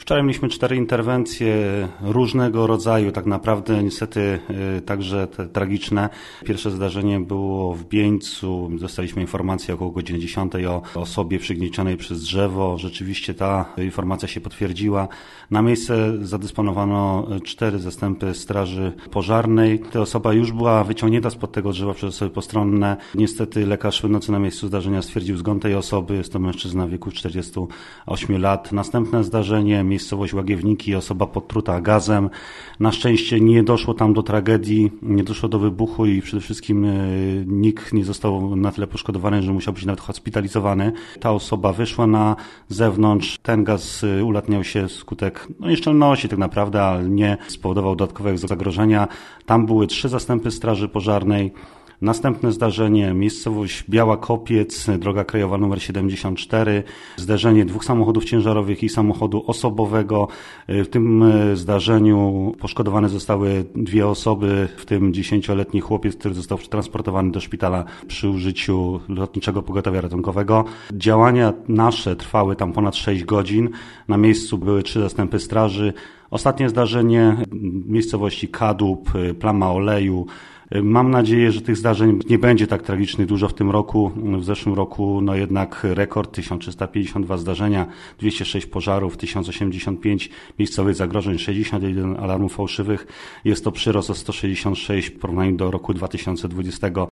Wczoraj mieliśmy 4 interwencje różnego rodzaju, tak naprawdę niestety także te tragiczne. Pierwsze zdarzenie było w Bieńcu. Dostaliśmy informację około godziny 10 o osobie przygniecionej przez drzewo. Rzeczywiście ta informacja się potwierdziła. Na miejsce zadysponowano 4 zastępy straży pożarnej. Ta osoba już była wyciągnięta spod tego drzewa przez osoby postronne. Niestety lekarz będący na miejscu zdarzenia stwierdził zgon tej osoby. Jest to mężczyzna w wieku 48 lat. Następne zdarzenie, miejscowość Łagiewniki, osoba podtruta gazem. Na szczęście nie doszło tam do tragedii, nie doszło do wybuchu i przede wszystkim nikt nie został na tyle poszkodowany, że musiał być nawet hospitalizowany. Ta osoba wyszła na zewnątrz. Ten gaz ulatniał się wskutek nieszczelności tak naprawdę, ale nie spowodował dodatkowego zagrożenia. Tam były 3 zastępy straży pożarnej. Następne zdarzenie, miejscowość Biała Kopiec, droga krajowa nr 74, zderzenie 2 samochodów ciężarowych i samochodu osobowego. W tym zdarzeniu poszkodowane zostały 2 osoby, w tym 10-letni chłopiec, który został przetransportowany do szpitala przy użyciu lotniczego pogotowia ratunkowego. Działania nasze trwały tam ponad 6 godzin. Na miejscu były 3 zastępy straży. Ostatnie zdarzenie, miejscowości Kadłub, plama oleju. Mam nadzieję, że tych zdarzeń nie będzie tak tragicznych dużo w tym roku. W zeszłym roku jednak rekord 1352 zdarzenia, 206 pożarów, 1085 miejscowych zagrożeń, 61 alarmów fałszywych. Jest to przyrost o 166 w porównaniu do roku 2020.